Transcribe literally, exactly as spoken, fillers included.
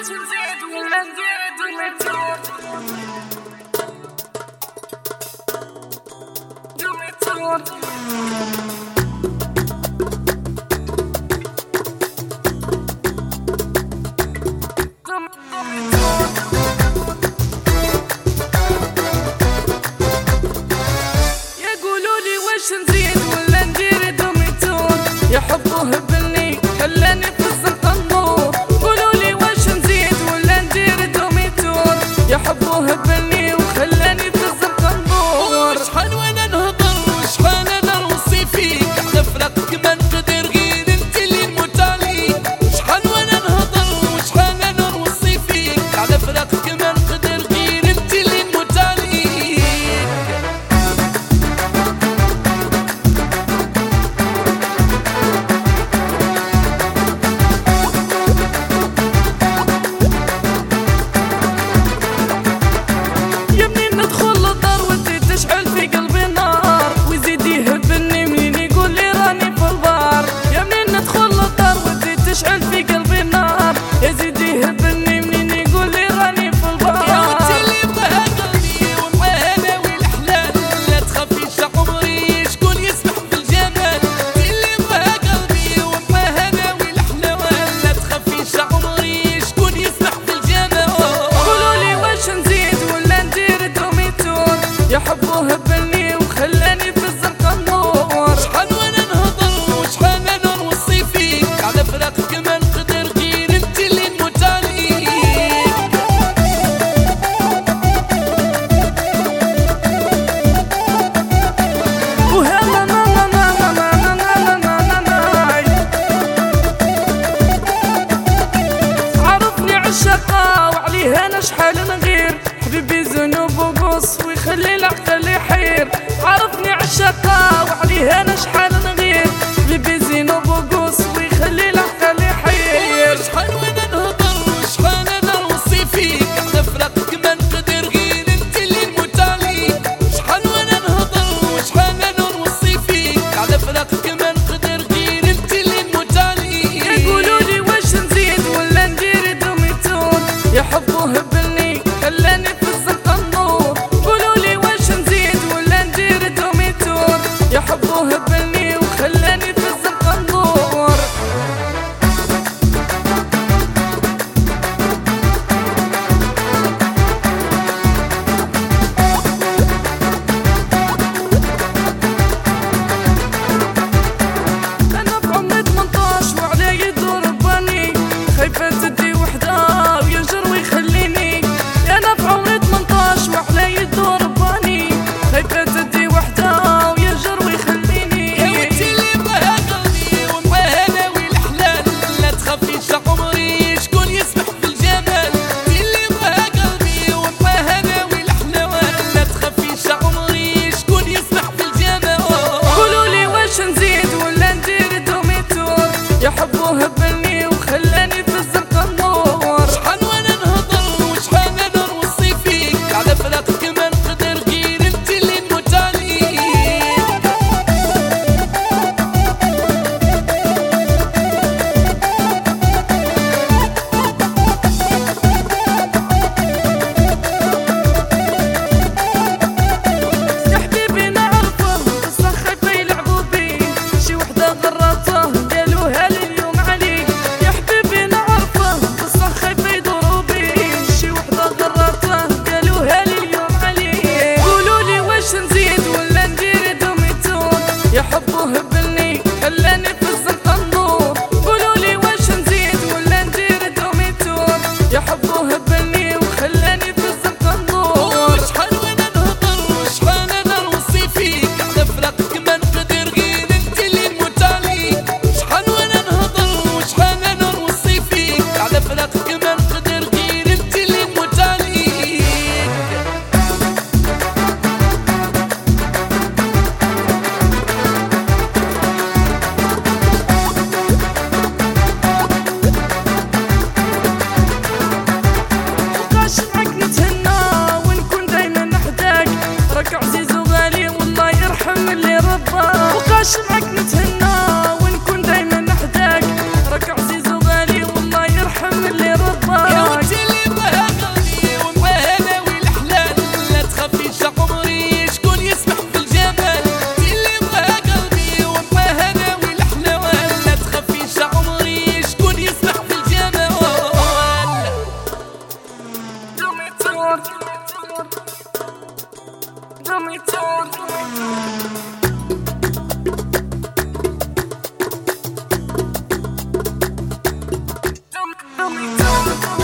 نزيد ولا ندير دوميتور دوميتور يقولولي واش نزيد ولا ندير دوميتور يا حبه هبلني خلاني في الزنقة النور قولولي واش نزيد ولا ندير دوميتور يا حبه هبلني وخلاني في الزنقة النور شحال وانا نهضر وشحال انا نوصي فيك نفرقك ما نقدر غير انت اللي نموت عليك شحال وانا نهضر وشحال انا نوصي فيك على فراقك ما نقدر غير انت اللي نموت عليك يا منين ندخل للدار ودي تشعل في قلبي نار ويزيد يهبني منين يقول لي راني في البار يا منين ندخل للدار ودي تشعل في قلبي نار يزيد يهبني منين يقول لي راني في البار يا وانت اللي بغاها قلبي ومعاها ناوي الحلال لا تخافيش عمري شكون يسمح في الجمال انت اللي بغاها قلبي ومعاها ناوي الحلال لا تخافيش عمري شكون يسمح في الجمال قولولي واش نزيد ولا ندير دوميتور يا حبه هبلني وخلاني في الزنقة النور شحال وانا نهضر وشحال انا نوصي فيك على فراقك ما نقدر غير انت اللي نموت عليك وهلا نا نا نا نا نا نا نا نا نا نا. عرفني عالشقا وعليه انا شحال نغير حبيبي ذنوب وقص ويخلي العقل يحير عرفني عالشقا وعليه انا شحال نغير حبيبي ذنوب وقص ويخلي العقل يحير شحال وانا نهضر وشحال انا نوصي فيك على فراقك ما نقدر غير انت اللي نموت عليك شحال وانا نهضر وشحال انا نوصي فيك على فراقك ما نقدر غير انت اللي نموت عليك يقولولي واش نزيد ولا ندير دوميتور يا حبه هبلني خلاني في الزنقة النور قولولي واش نزيد ولا ندير دوميتور يا حبه هبلني وخلاني في الزنقة النور انا في عمري ثمنطاش وعلي يدور رباني خايفة تدي وحدة وينجر ويخليني انا في عمري ثمنطاش وعلي يدور رباني خايفة تدي وحدة وينجر ويخليني يا وانت اللي بغاها قلبي ومعاها ناوي الحلال لا تخافيش عمري شكون يسمح في الجمال انت اللي بغاها قلبي ومعاها ناوي الحلال لا تخافيش عمري شكون يسمح في الجمال قولولي واش نزيد ولا ندير دوميتور يا حبه هبلني وخلاني في الزنقة I'll be